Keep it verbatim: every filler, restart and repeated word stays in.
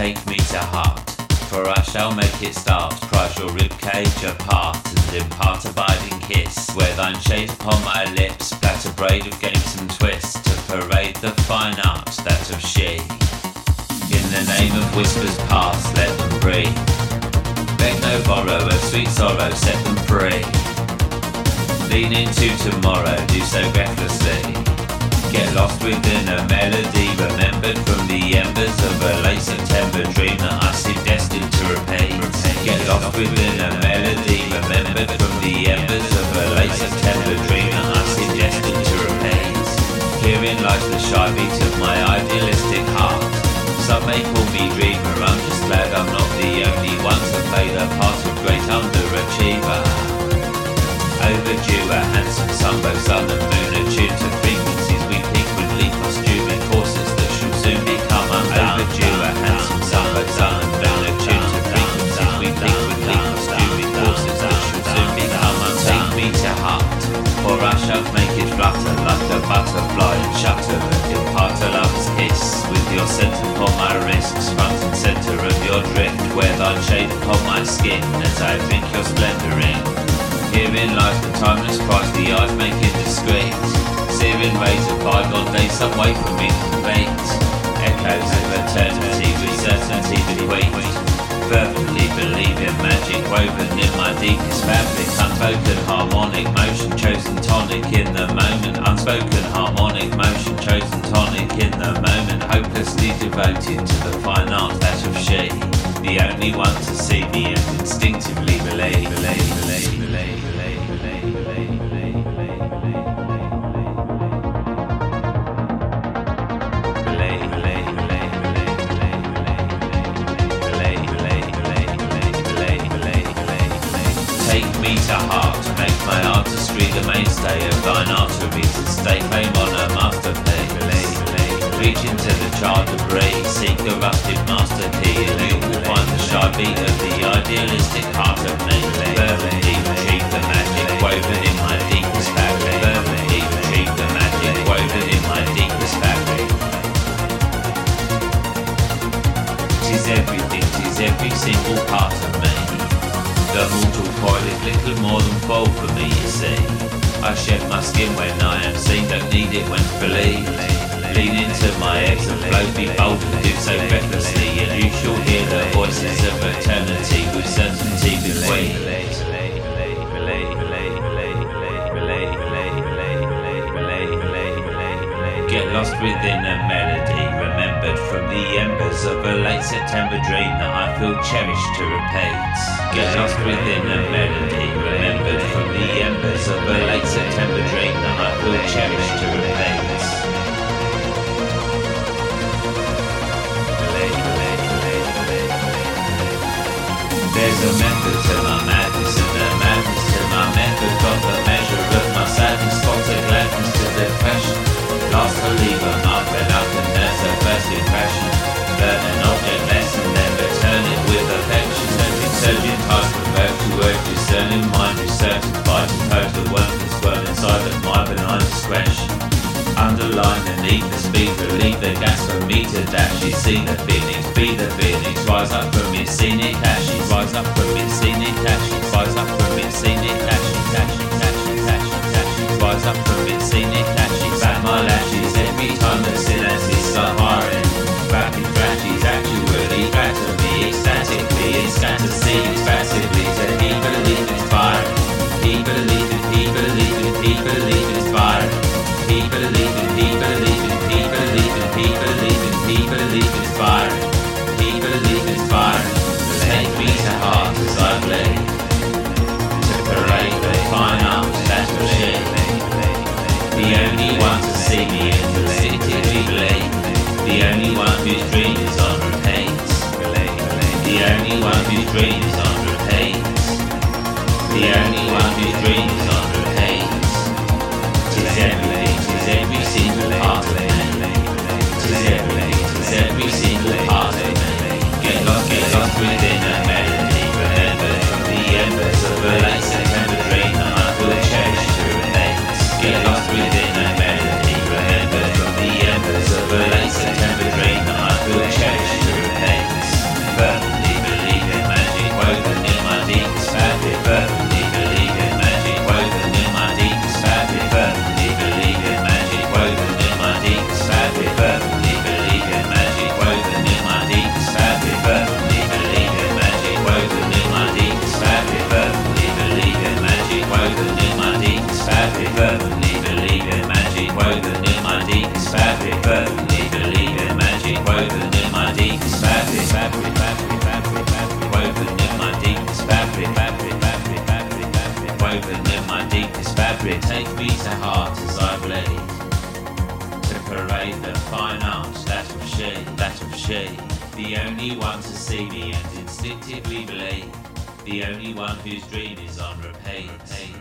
take me to heart, for I shall make it start. Prize your ribcage apart, and impart abiding kiss. Wear thine shade upon my lips, plait a braid of gamesome twist, to parade the fine art, that of she. In the name of whispers past, let them breathe. Beg no borrow of sweet sorrow, set them free. Lean into tomorrow, do so breathlessly. Get lost within a melody, remembered from the embers of a late September dream that I seem destined to repeat. Get lost within a melody, remembered from the embers of a late September dream that I seem destined to repeat. Herein lies the shy beat of my idealistic heart. Some may call me dreamer, I'm just glad I'm not the only one to play the part of great underachiever. Overdue, a handsome sunbow, sun and moon attuned to frequencies we peak with leaf costuming courses that shall soon become undone. Overdue, a handsome sunbow, sun and moon attuned to frequencies we peak with leaf costuming courses that shall soon become undone. Take me to heart, for I shall make it flutter like a butterfly and shutter and impart a love's kiss with your scent upon my wrists, front and centre of your drift. Wear thy shade upon my skin as I drink your splendour in. Herein lies the timeless price the eyes make indiscreet. Searing rays of bygone days, some way from incomplete. Echoes of eternity with certainty bequeathed. Fervently believe in magic woven in my deepest fabric. Unspoken harmonic motion chosen tonic in the moment. Unspoken harmonic motion chosen tonic in the moment. Hopelessly devoted to the fine art that of she. The only one to see me and instinctively believe, believe, believe, believe, believe, believe, believe, believe, believe, take me to heart, make my artistry the mainstay of thine arteries and stake claim on a masterpiece. Reach into the charred debris, seek a rusted master key, and you will find the shy beat of the idealistic heart of me. Fervently retrieve the magic woven in my deepest fabric. Fervently retrieve the magic woven in my deepest fabric. Tis everything, tis every single part of me. The mortal coil is little more than foal for me, you see. I shed my skin when I am seen, don't need it when believed. Lean into my eggs and flow, be bold and do so recklessly, and you shall hear the voices of eternity with certainty bequeathed. Get lost within a melody, remembered from the embers of a late September dream that I feel cherished to repeat. Get lost within a melody, remembered from the embers of a late September dream that I feel cherished to repeat. There's a method to my madness and a madness to my method. Got the measure of my sadness, got the gladness to depression. Last to leave a mark when I can nurse a first impression. Learn an object lesson, then return it with affection. And insurgent heart convert to word, discerning mind, recertified to purge the worthless swirl inside of my benign discretion. Underline the need for speed, relieve the gas for me to dash. You see the phoenix, be the phoenix, rise up from its scenic ashes. Rise up from its scenic ashes, rise up from its scenic ashes, ashes, ashes, ashes, ashes. Rise up from its scenic ashes, back my lashes every time the synapses start firing. Rapid flashes actually batter me ecstatically, ecstatic seeds passively to he believe it's firing. He believe it, he believe it, he believe it's firing. He believe it, he believe it, he believe it, he believe it, he believe it's firing. He believe it's firing. Take me to heart as I bleed, to parade the fine arms that will shade. The only one to see me in the city we bleed. The only one whose dream is on repeat. The only one whose dream is on repeat. The only one whose dream is on repeat. Tis everything, tis every single part of me. Tis everything, tis every single part of me. Get lost, get lost within a melody, remembered from the embers of a late September dream that I will cherish to remain. Get lost within a melody, remembered from the embers of a late September dream that I will cherish to remain. spirit. Take me to heart as I bleed, to parade the fine arts, that of she, that of she. The only one to see me and instinctively believe, the only one whose dream is on repeat.